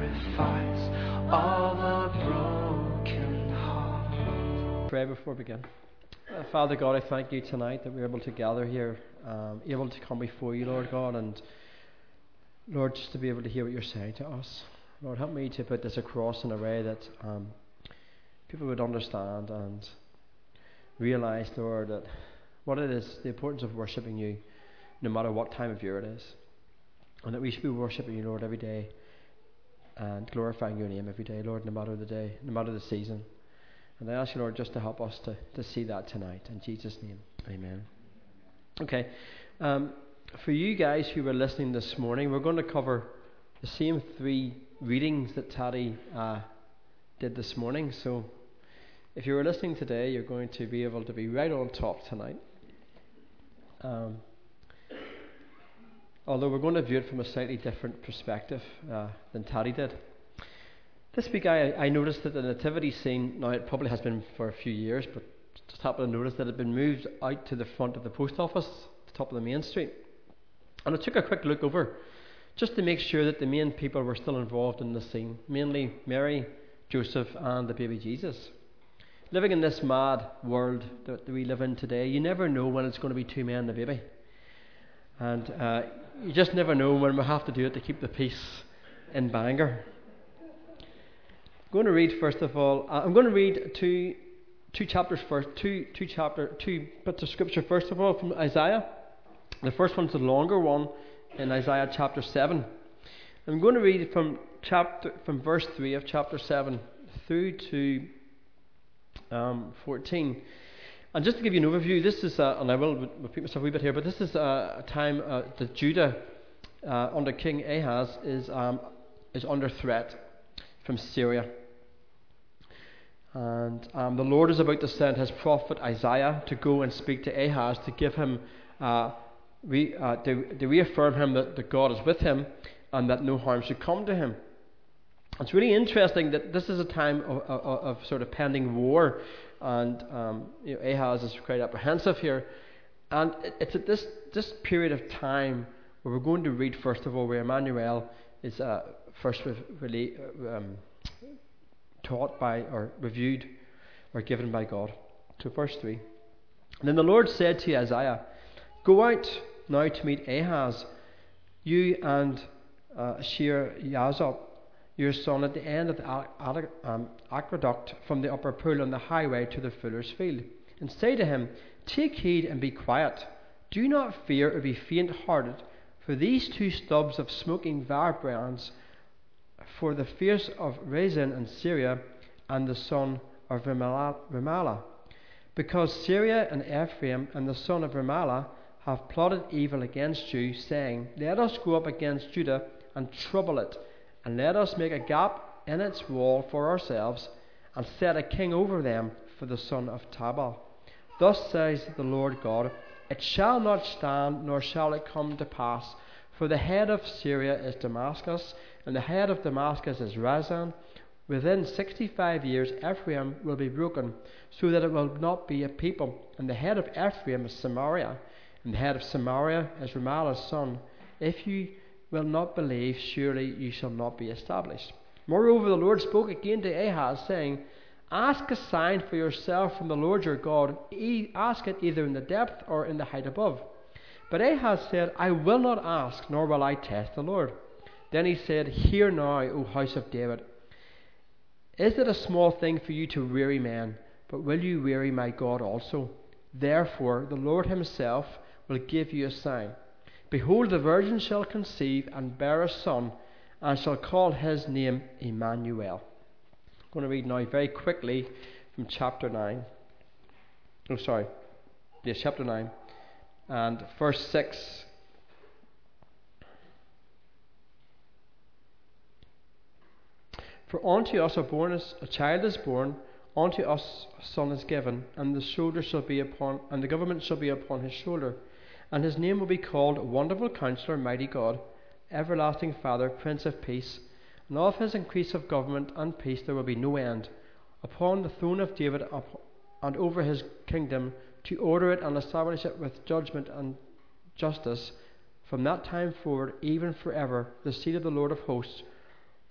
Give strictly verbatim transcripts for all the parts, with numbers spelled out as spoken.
sacrifice of a broken heart. Pray before we begin. Uh, Father God, I thank you tonight that we're able to gather here, um, able to come before you, Lord God, and Lord, just to be able to hear what you're saying to us. Lord, help me to put this across in a way that um, people would understand and realize, Lord, that what it is, the importance of worshipping you, no matter what time of year it is, and that we should be worshipping you, Lord, every day and glorifying your name every day, Lord, no matter the day, no matter the season. And I ask you, Lord, just to help us to, to see that tonight. In Jesus' name, amen. Okay, um, for you guys who were listening this morning, we're going to cover the same three readings that Taddy uh, did this morning. So if you were listening today, you're going to be able to be right on top tonight. Um, although we're going to view it from a slightly different perspective uh, than Taddy did. This week I, I noticed that the nativity scene, now it probably has been for a few years, but just happened to notice that it had been moved out to the front of the post office, the top of the main street. And I took a quick look over, just to make sure that the main people were still involved in the scene, mainly Mary, Joseph and the baby Jesus. Living in this mad world that we live in today, you never know when it's going to be two men and a baby. And uh, you just never know when we have to do it to keep the peace in Bangor. I'm going to read first of all. Uh, I'm going to read two, two chapters first. Two, two chapter, two bits of scripture first of all from Isaiah. The first one's the longer one in Isaiah chapter seven. I'm going to read from chapter from verse three of chapter seven through to um, fourteen. And just to give you an overview, this is, uh, and I will repeat myself a wee bit here, but this is uh, a time uh, that Judah, uh, under King Ahaz, is um, is under threat from Syria. And um, the Lord is about to send his prophet Isaiah to go and speak to Ahaz, to give him, uh, re, uh, to, to reaffirm him that, that God is with him and that no harm should come to him. It's really interesting that this is a time of, of, of sort of pending war, and um, you know, Ahaz is quite apprehensive here. And it's at this this period of time where we're going to read first of all where Emmanuel is uh, first really um, taught by or reviewed or given by God. So verse three. And then the Lord said to Isaiah, "Go out now to meet Ahaz, you and uh, Shear-Jashub, your son, at the end of the um, aqueduct from the upper pool on the highway to the fuller's field, and say to him, Take heed and be quiet. Do not fear or be faint-hearted, for these two stubs of smoking firebrands, for the fierce of Rezin and Syria, and the son of Remaliah. Because Syria and Ephraim and the son of Remaliah have plotted evil against you, saying, Let us go up against Judah and trouble it, and let us make a gap in its wall for ourselves, and set a king over them for the son of Tabal. Thus says the Lord God, It shall not stand, nor shall it come to pass, for the head of Syria is Damascus, and the head of Damascus is Rezin. Within sixty-five years Ephraim will be broken, so that it will not be a people. And the head of Ephraim is Samaria, and the head of Samaria is Remaliah's son. If you will not believe, surely you shall not be established. Moreover, the Lord spoke again to Ahaz, saying, Ask a sign for yourself from the Lord your God. E- ask it either in the depth or in the height above. But Ahaz said, I will not ask, nor will I test the Lord. Then he said, Hear now, O house of David. Is it a small thing for you to weary men? But will you weary my God also? Therefore the Lord himself will give you a sign. Behold, the virgin shall conceive and bear a son, and shall call his name Emmanuel. I'm going to read now very quickly from chapter nine. Oh, sorry. Yes, chapter nine. And verse six. For unto us a born is, a child is born, unto us a son is given, and the shoulder shall be upon, and the government shall be upon his shoulder, and his name will be called Wonderful Counselor, Mighty God, Everlasting Father, Prince of Peace. And of his increase of government and peace there will be no end, upon the throne of David and over his kingdom, to order it and establish it with judgment and justice from that time forward, even forever. The seed of the Lord of hosts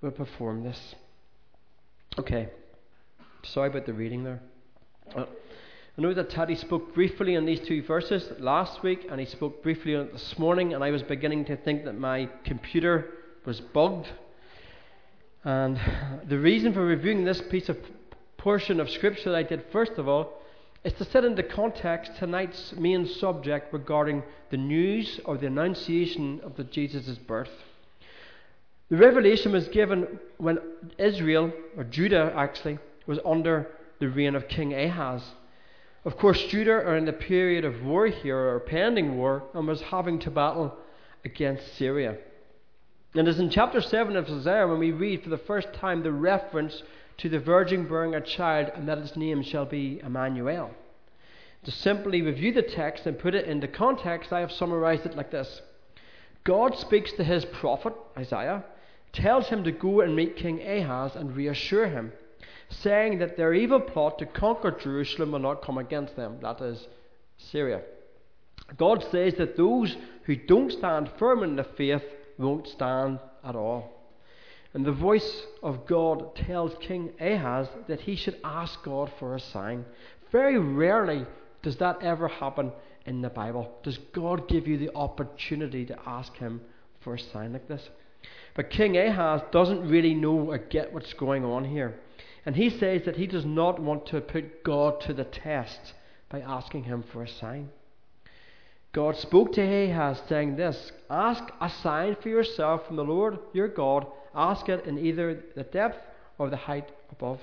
will perform this. Okay, sorry about the reading there. Uh, I know that Taddy spoke briefly on these two verses last week, and he spoke briefly on it this morning, and I was beginning to think that my computer was bugged. And the reason for reviewing this piece of portion of Scripture that I did first of all is to set into context tonight's main subject regarding the news or the annunciation of the Jesus' birth. The revelation was given when Israel, or Judah actually, was under the reign of King Ahaz. Of course, Judah are in the period of war here, or pending war, and was having to battle against Syria. And it's in chapter seven of Isaiah when we read for the first time the reference to the virgin bearing a child, and that its name shall be Emmanuel. To simply review the text and put it into context, I have summarized it like this. God speaks to his prophet, Isaiah, tells him to go and meet King Ahaz and reassure him, saying that their evil plot to conquer Jerusalem will not come against them, that is, Syria. God says that those who don't stand firm in the faith won't stand at all. And the voice of God tells King Ahaz that he should ask God for a sign. Very rarely does that ever happen in the Bible. Does God give you the opportunity to ask him for a sign like this? But King Ahaz doesn't really know or get what's going on here. And he says that he does not want to put God to the test by asking him for a sign. God spoke to Ahaz saying this, ask a sign for yourself from the Lord your God. Ask it in either the depth or the height above.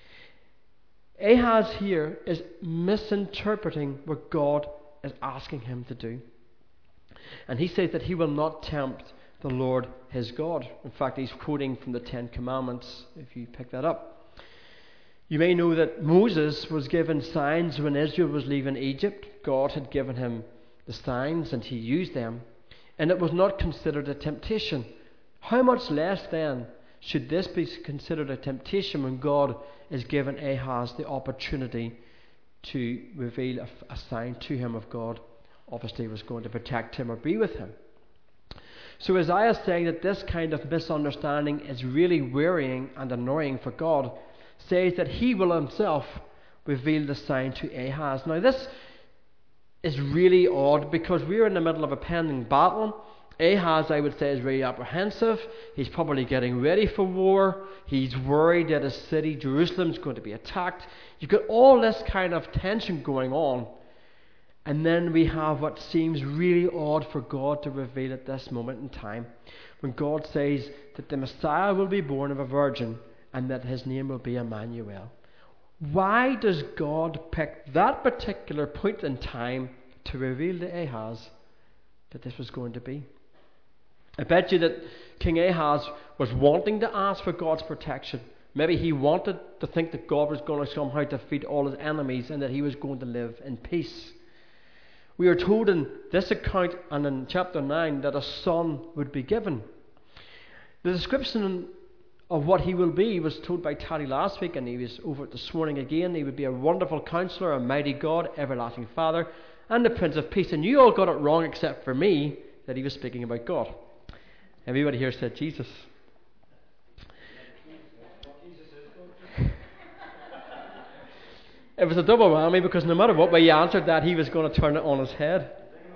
Ahaz here is misinterpreting what God is asking him to do. And he says that he will not tempt the Lord his God. In fact, he's quoting from the Ten Commandments, if you pick that up. You may know that Moses was given signs when Israel was leaving Egypt. God had given him the signs and he used them. And it was not considered a temptation. How much less then should this be considered a temptation when God is given Ahaz the opportunity to reveal a, a sign to him of God? Obviously was going to protect him or be with him. So Isaiah is saying that this kind of misunderstanding is really wearying and annoying for God. Says that he will himself reveal the sign to Ahaz. Now this is really odd because we're in the middle of a pending battle. Ahaz, I would say, is very apprehensive. He's probably getting ready for war. He's worried that his city, Jerusalem, is going to be attacked. You've got all this kind of tension going on. And then we have what seems really odd for God to reveal at this moment in time, when God says that the Messiah will be born of a virgin and that his name will be Emmanuel. Why does God pick that particular point in time to reveal to Ahaz that this was going to be? I bet you that King Ahaz was wanting to ask for God's protection. Maybe he wanted to think that God was going to somehow defeat all his enemies and that he was going to live in peace. We are told in this account and in chapter nine that a son would be given. The description of what he will be was told by Taddy last week, and he was over it this morning again. He would be a wonderful counselor, a mighty God, everlasting Father, and the Prince of Peace. And you all got it wrong except for me, that he was speaking about God. Everybody here said Jesus. It was a double whammy because no matter what way you answered that, he was going to turn it on his head.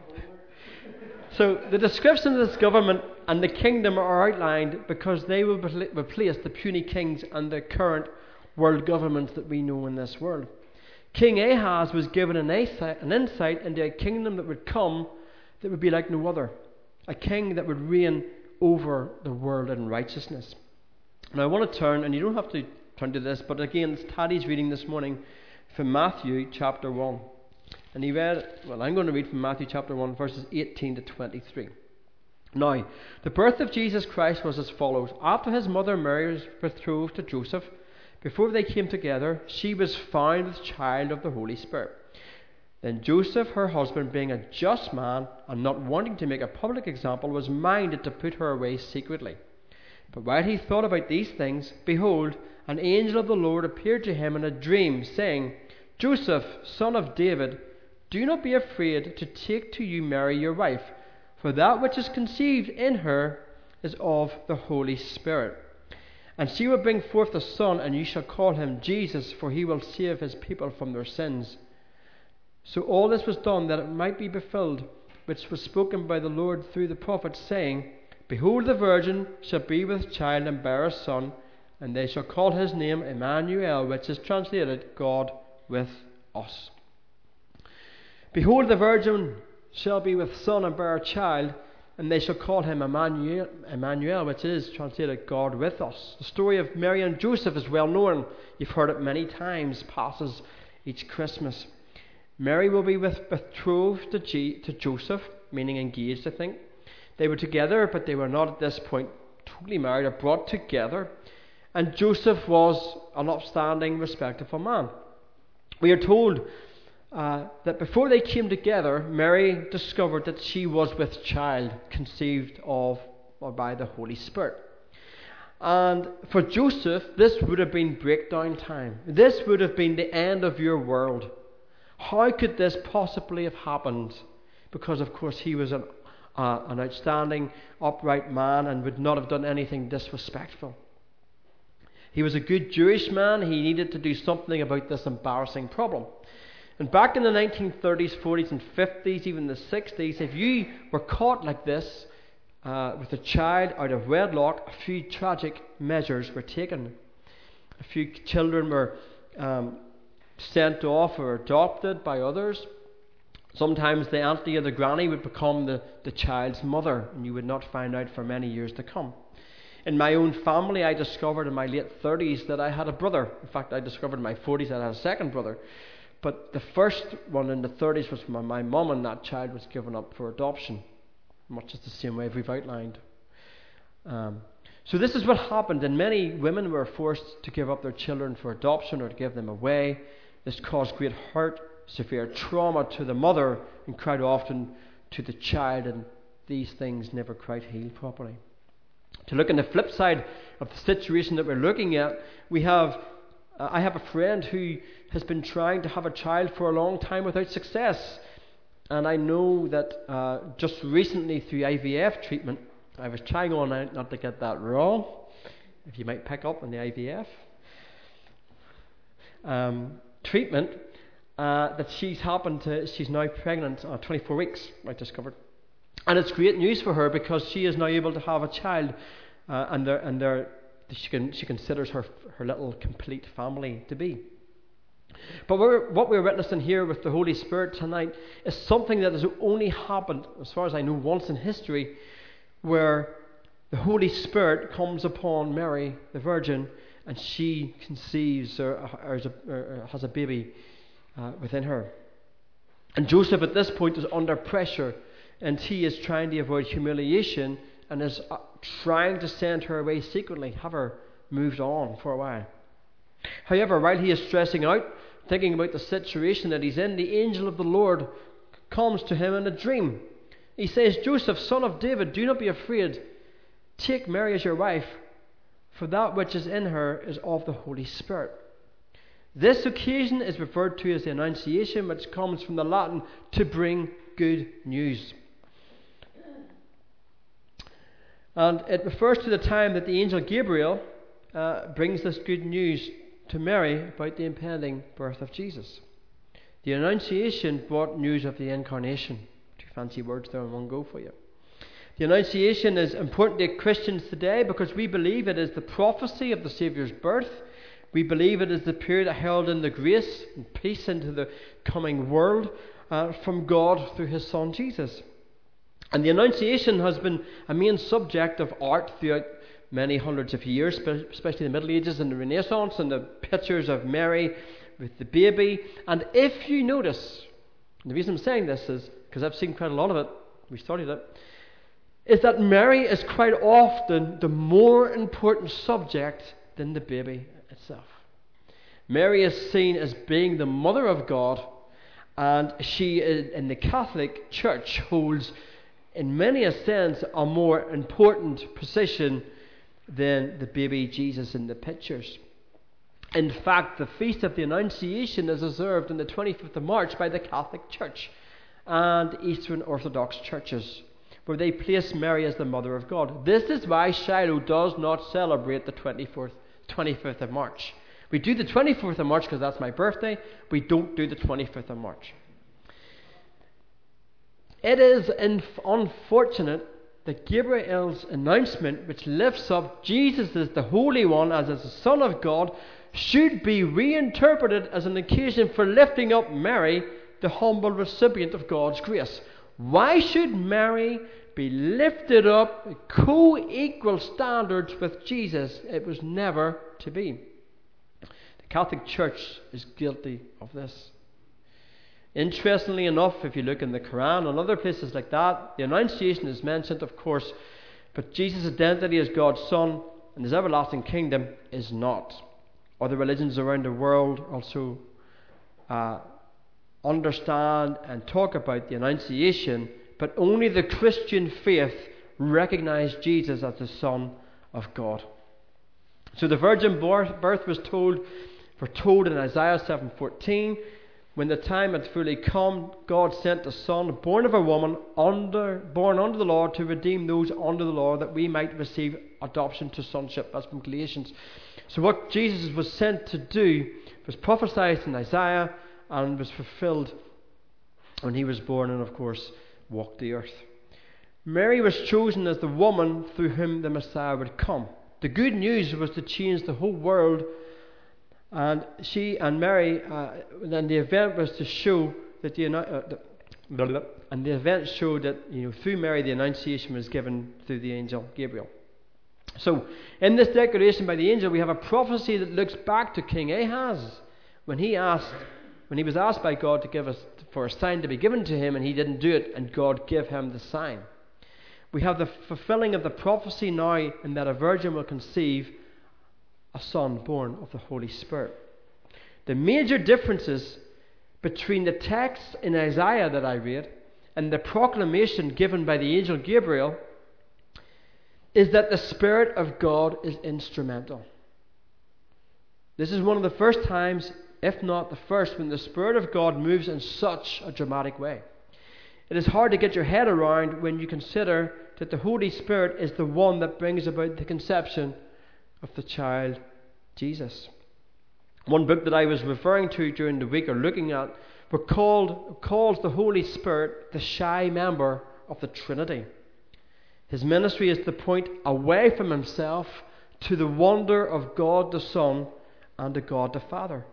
So the description of this government and the kingdom are outlined because they will replace the puny kings and the current world governments that we know in this world. King Ahaz was given an insight, an insight into a kingdom that would come that would be like no other. A king that would reign over the world in righteousness. Now I want to turn, and you don't have to turn to this, but again, it's Taddy's reading this morning from Matthew chapter one. And he read, well, I'm going to read from Matthew chapter one, verses eighteen to twenty-three. Now, the birth of Jesus Christ was as follows. After his mother Mary was betrothed to Joseph, before they came together, she was found with child of the Holy Spirit. Then Joseph, her husband, being a just man and not wanting to make a public example, was minded to put her away secretly. But while he thought about these things, behold, an angel of the Lord appeared to him in a dream, saying, Joseph, son of David, do not be afraid to take to you Mary your wife, for that which is conceived in her is of the Holy Spirit. And she will bring forth a son, and you shall call him Jesus, for he will save his people from their sins. So all this was done that it might be fulfilled, which was spoken by the Lord through the prophet, saying, Behold, the virgin shall be with child and bear a son, and they shall call his name Emmanuel, which is translated God with us. Behold, the virgin shall be with son and bear a child, and they shall call him Emmanuel, Emmanuel, which is translated God with us. The story of Mary and Joseph is well known. You've heard it many times, passes each Christmas. Mary will be with, betrothed to, G, to Joseph, meaning engaged, I think. They were together, but they were not at this point totally married or brought together. And Joseph was an upstanding, respectable man. We are told uh, that before they came together, Mary discovered that she was with child, conceived of or by the Holy Spirit. And for Joseph, this would have been breakdown time. This would have been the end of your world. How could this possibly have happened? Because, of course, he was an, uh, an outstanding, upright man and would not have done anything disrespectful. He was a good Jewish man. He needed to do something about this embarrassing problem. And back in the nineteen thirties, forties and fifties, even the sixties, if you were caught like this uh, with a child out of wedlock, a few tragic measures were taken. A few children were um, sent off or adopted by others. Sometimes the auntie or the granny would become the, the child's mother, and you would not find out for many years to come. In my own family, I discovered in my late thirties that I had a brother. In fact, I discovered in my forties that I had a second brother. But the first one in the thirties was from my mum, and that child was given up for adoption, much as the same way we've outlined. Um, so this is what happened, and many women were forced to give up their children for adoption or to give them away. This caused great hurt, severe trauma to the mother, and quite often to the child, and these things never quite healed properly. To look on the flip side of the situation that we're looking at, we have uh, I have a friend who has been trying to have a child for a long time without success. And I know that uh, just recently through I V F treatment, I was trying all night not to get that wrong, if you might pick up on the I V F um, treatment, uh, that she's happened to, she's now pregnant, uh, twenty-four weeks, I discovered. And it's great news for her because she is now able to have a child, uh, and they're, and they're, she can she considers her her little complete family to be. But we're, what we're witnessing here with the Holy Spirit tonight is something that has only happened, as far as I know, once in history, where the Holy Spirit comes upon Mary, the Virgin, and she conceives or, or, or, or has a baby uh, within her. And Joseph at this point is under pressure, and he is trying to avoid humiliation and is uh, trying to send her away secretly, have her moved on for a while. However, while he is stressing out, thinking about the situation that he's in, the angel of the Lord comes to him in a dream. He says, Joseph, son of David, do not be afraid. Take Mary as your wife, for that which is in her is of the Holy Spirit. This occasion is referred to as the Annunciation, which comes from the Latin to bring good news. And it refers to the time that the angel Gabriel uh, brings this good news to Mary about the impending birth of Jesus. The Annunciation brought news of the Incarnation. Two fancy words there in one go for you. The Annunciation is important to Christians today because we believe it is the prophecy of the Saviour's birth. We believe it is the period that held in the grace and peace into the coming world uh, from God through His Son Jesus. And the Annunciation has been a main subject of art throughout many hundreds of years, especially the Middle Ages and the Renaissance, and the pictures of Mary with the baby. And if you notice, and the reason I'm saying this is because I've seen quite a lot of it, we studied it, is that Mary is quite often the more important subject than the baby itself. Mary is seen as being the mother of God, and she in the Catholic Church holds in many a sense a more important position than the baby Jesus in the pictures. In fact, the Feast of the Annunciation is observed on the twenty-fifth of March by the Catholic Church and Eastern Orthodox churches, where they place Mary as the mother of God. This is why Shiloh does not celebrate the twenty-fourth, twenty-fifth of March. We do the twenty-fourth of March because that's my birthday. We don't do the twenty-fifth of March. It is inf- unfortunate that Gabriel's announcement, which lifts up Jesus as the Holy One, as the Son of God, should be reinterpreted as an occasion for lifting up Mary, the humble recipient of God's grace. Why should Mary be lifted up at co-equal standards with Jesus? It was never to be. The Catholic Church is guilty of this. Interestingly enough, if you look in the Quran and other places like that, the Annunciation is mentioned, of course, but Jesus' identity as God's Son and His everlasting kingdom is not. Other religions around the world also uh, understand and talk about the Annunciation, but only the Christian faith recognize Jesus as the Son of God. So the virgin birth was told, foretold in Isaiah seven fourteen. When the time had fully come, God sent a Son, born of a woman, under, born under the law, to redeem those under the law, that we might receive adoption to sonship. That's from Galatians. So what Jesus was sent to do was prophesied in Isaiah and was fulfilled when He was born and, of course, walked the earth. Mary was chosen as the woman through whom the Messiah would come. The good news was to change the whole world. And she and Mary, uh, and the event was to show that the, uh, the blah, blah, and the event showed that, you know, through Mary the Annunciation was given through the angel Gabriel. So, in this declaration by the angel, we have a prophecy that looks back to King Ahaz when he asked, when he was asked by God to give us for a sign to be given to him, and he didn't do it, and God gave him the sign. We have the fulfilling of the prophecy now, in that a virgin will conceive a son born of the Holy Spirit. The major differences between the text in Isaiah that I read and the proclamation given by the angel Gabriel is that the Spirit of God is instrumental. This is one of the first times, if not the first, when the Spirit of God moves in such a dramatic way. It is hard to get your head around when you consider that the Holy Spirit is the one that brings about the conception of the child Jesus. One book that I was referring to during the week, or looking at, were called, calls the Holy Spirit the shy member of the Trinity. His ministry is to point away from himself to the wonder of God the Son and to God the Father.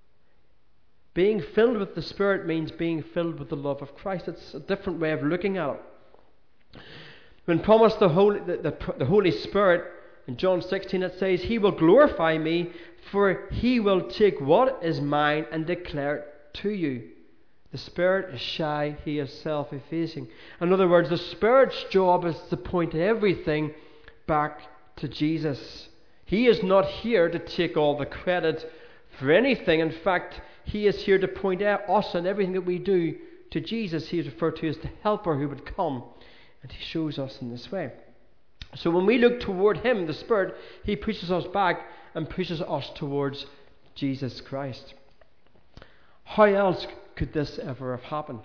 Being filled with the Spirit means being filled with the love of Christ. It's a different way of looking at it. When promised the Holy, the, the, the Holy Spirit, in John sixteen it says, He will glorify me, for He will take what is mine and declare it to you. The Spirit is shy, He is self-effacing. In other words, the Spirit's job is to point everything back to Jesus. He is not here to take all the credit for anything. In fact, He is here to point out us and everything that we do to Jesus. He is referred to as the Helper who would come, and He shows us in this way. So when we look toward Him, the Spirit, He pushes us back and pushes us towards Jesus Christ. How else could this ever have happened?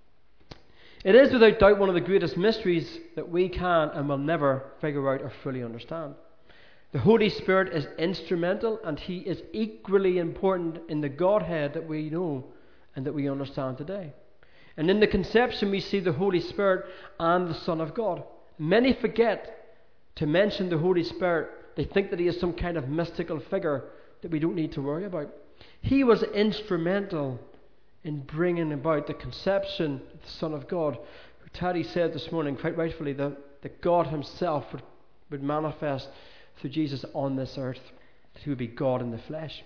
It is without doubt one of the greatest mysteries that we can and will never figure out or fully understand. The Holy Spirit is instrumental, and He is equally important in the Godhead that we know and that we understand today. And in the conception we see the Holy Spirit and the Son of God. Many forget to mention the Holy Spirit. They think that He is some kind of mystical figure that we don't need to worry about. He was instrumental in bringing about the conception of the Son of God. Taddy said this morning, quite rightfully, that, that God Himself would, would manifest through Jesus on this earth, that He would be God in the flesh.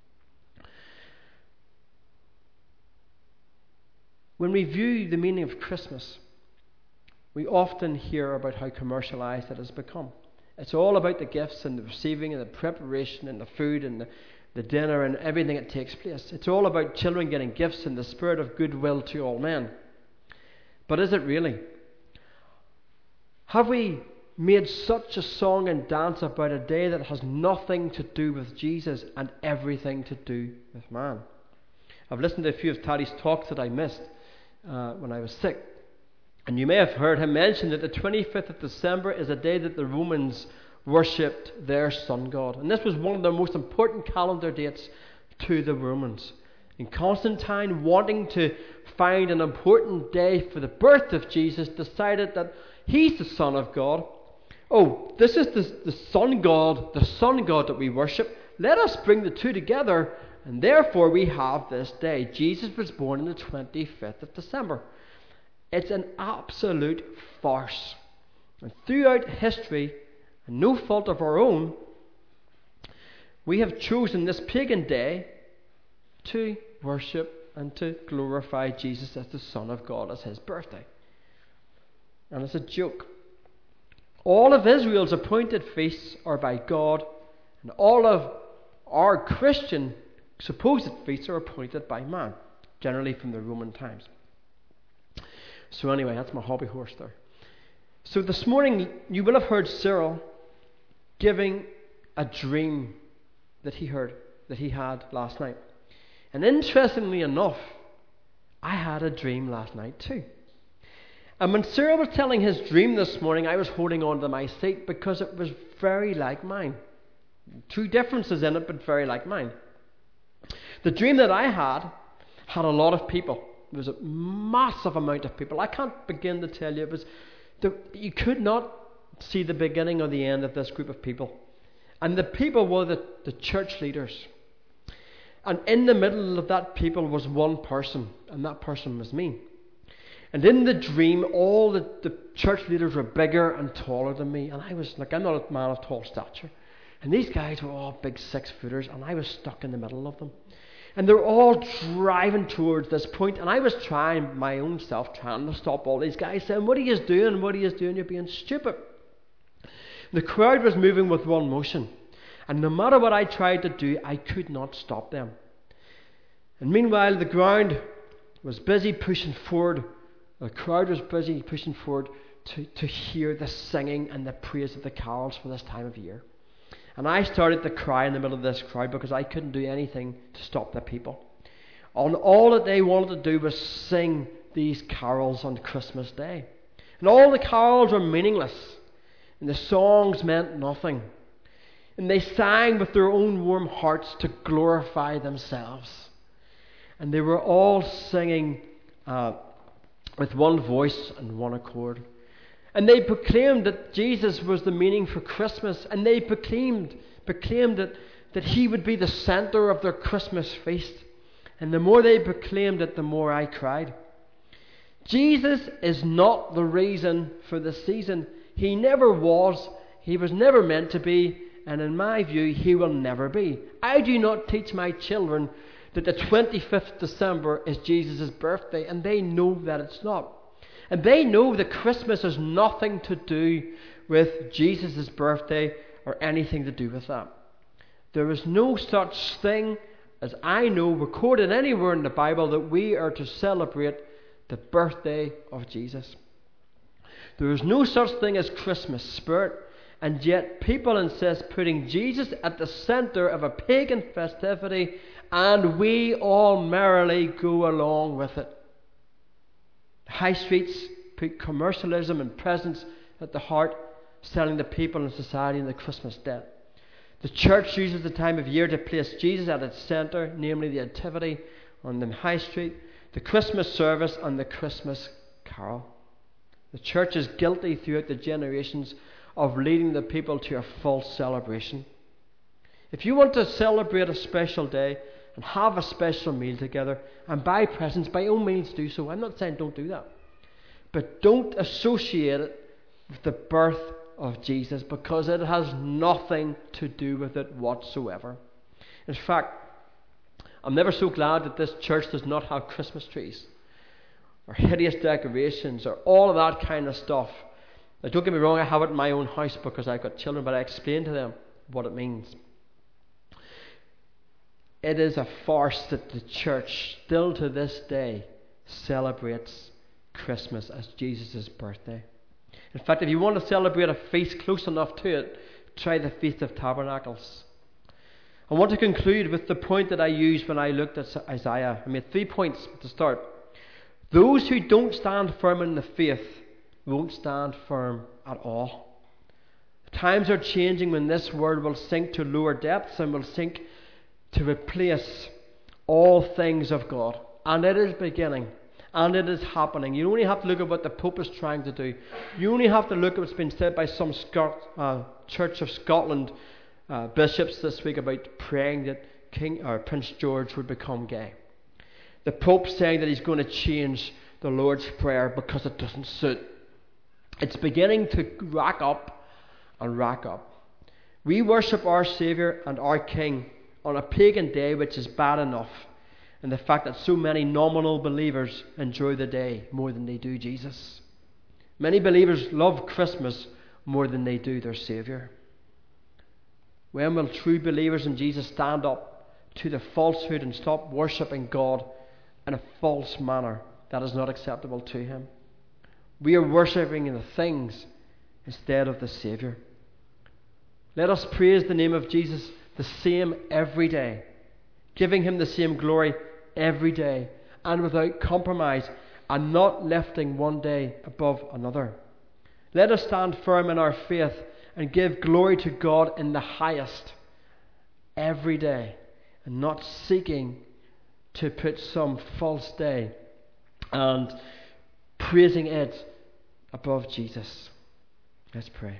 When we view the meaning of Christmas, we often hear about how commercialized it has become. It's all about the gifts and the receiving and the preparation and the food and the, the dinner and everything that takes place. It's all about children getting gifts and the spirit of goodwill to all men. But is it really? Have we made such a song and dance about a day that has nothing to do with Jesus and everything to do with man? I've listened to a few of Taddy's talks that I missed uh, when I was sick. And you may have heard him mention that the twenty-fifth of December is a day that the Romans worshipped their sun god. And this was one of the most important calendar dates to the Romans. And Constantine, wanting to find an important day for the birth of Jesus, decided that he's the Son of God. Oh, this is the, the sun god, the sun god that we worship. Let us bring the two together, and therefore we have this day. Jesus was born on the twenty-fifth of December. It's an absolute farce. And throughout history, and no fault of our own, we have chosen this pagan day to worship and to glorify Jesus as the Son of God, as his birthday. And it's a joke. All of Israel's appointed feasts are by God, and all of our Christian supposed feasts are appointed by man, generally from the Roman times. So anyway, that's my hobby horse there. So this morning, you will have heard Cyril giving a dream that he heard, that he had last night. And interestingly enough, I had a dream last night too. And when Cyril was telling his dream this morning, I was holding on to my seat because it was very like mine. Two differences in it, but very like mine. The dream that I had had a lot of people. There was a massive amount of people. I can't begin to tell you. It was the, you could not see the beginning or the end of this group of people. And the people were the, the church leaders. And in the middle of that people was one person, and that person was me. And in the dream, all the, the church leaders were bigger and taller than me. And I was like, I'm not a man of tall stature. And these guys were all big six-footers, and I was stuck in the middle of them. And they're all driving towards this point, and I was trying my own self, trying to stop all these guys, saying, what are you doing? What are you doing? You're being stupid. The crowd was moving with one motion, and no matter what I tried to do, I could not stop them. And meanwhile, the ground was busy pushing forward. The crowd was busy pushing forward to, to hear the singing and the praise of the carols for this time of year. And I started to cry in the middle of this crowd because I couldn't do anything to stop the people. And all that they wanted to do was sing these carols on Christmas Day. And all the carols were meaningless. And the songs meant nothing. And they sang with their own warm hearts to glorify themselves. And they were all singing uh, with one voice and one accord. And they proclaimed that Jesus was the meaning for Christmas. And they proclaimed, proclaimed that, that he would be the center of their Christmas feast. And the more they proclaimed it, the more I cried. Jesus is not the reason for the season. He never was. He was never meant to be. And in my view, he will never be. I do not teach my children that the twenty-fifth of December is Jesus' birthday. And they know that it's not. And they know that Christmas has nothing to do with Jesus' birthday or anything to do with that. There is no such thing as I know recorded anywhere in the Bible that we are to celebrate the birthday of Jesus. There is no such thing as Christmas spirit, and yet people insist putting Jesus at the center of a pagan festivity, and we all merrily go along with it. High streets put commercialism and presents at the heart, selling the people and society in the Christmas debt. The church uses the time of year to place Jesus at its centre, namely the activity on the high street, the Christmas service and the Christmas carol. The church is guilty throughout the generations of leading the people to a false celebration. If you want to celebrate a special day and have a special meal together and buy presents, by all means do so. I'm not saying don't do that. But don't associate it with the birth of Jesus, because it has nothing to do with it whatsoever. In fact, I'm never so glad that this church does not have Christmas trees or hideous decorations or all of that kind of stuff. Now, don't get me wrong, I have it in my own house because I've got children, but I explain to them what it means. It is a farce that the church still to this day celebrates Christmas as Jesus' birthday. In fact, if you want to celebrate a feast close enough to it, try the Feast of Tabernacles. I want to conclude with the point that I used when I looked at Isaiah. I made three points to start. Those who don't stand firm in the faith won't stand firm at all. Times are changing when this world will sink to lower depths and will sink to replace all things of God. And it is beginning. And it is happening. You only have to look at what the Pope is trying to do. You only have to look at what's been said by some Scot, uh, Church of Scotland uh, bishops this week about praying that King or Prince George would become gay. The Pope saying that he's going to change the Lord's Prayer because it doesn't suit. It's beginning to rack up and rack up. We worship our Saviour and our King on a pagan day, which is bad enough. And the fact that so many nominal believers enjoy the day more than they do Jesus. Many believers love Christmas more than they do their Saviour. When will true believers in Jesus stand up to the falsehood and stop worshipping God in a false manner that is not acceptable to Him? We are worshipping the things instead of the Saviour. Let us praise the name of Jesus the same every day, giving Him the same glory every day, and without compromise, and not lifting one day above another. Let us stand firm in our faith and give glory to God in the highest every day, and not seeking to put some false day and praising it above Jesus. Let's pray.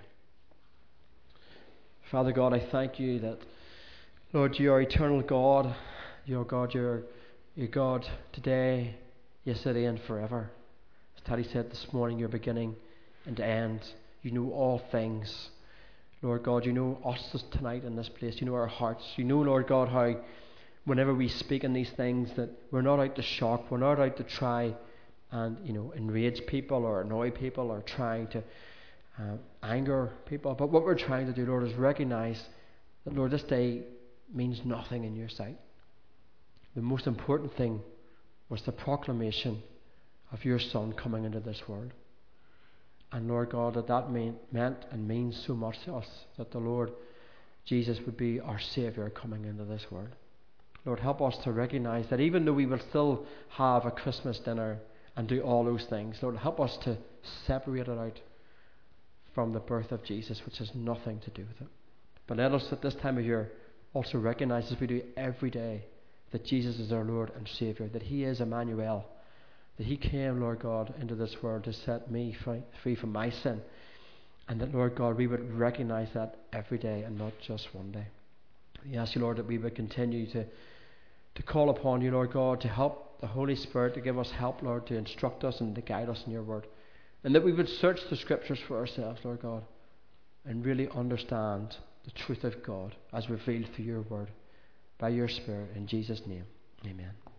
Father God, I thank you that, Lord, you are eternal God. You're God, you're, you're God today, yesterday, and forever. As Taddy said this morning, you're beginning and end. You know all things. Lord God, you know us tonight in this place. You know our hearts. You know, Lord God, how whenever we speak in these things that we're not out to shock, we're not out to try and, you know, enrage people or annoy people or trying to uh, anger people. But what we're trying to do, Lord, is recognize that, Lord, this day means nothing in your sight. The most important thing was the proclamation of your Son coming into this world. And Lord God, that that mean, meant and means so much to us, that the Lord Jesus would be our Saviour coming into this world. Lord, help us to recognize that even though we will still have a Christmas dinner and do all those things, Lord, help us to separate it out from the birth of Jesus, which has nothing to do with it. But let us at this time of year also recognize, as we do every day, that Jesus is our Lord and Saviour, that He is Emmanuel, that He came, Lord God, into this world to set me free, free from my sin, and that, Lord God, we would recognize that every day and not just one day. We ask you, Lord, that we would continue to, to call upon you, Lord God, to help the Holy Spirit, to give us help, Lord, to instruct us and to guide us in your word, and that we would search the Scriptures for ourselves, Lord God, and really understand the truth of God as revealed through your word, by your Spirit, in Jesus' name. Amen.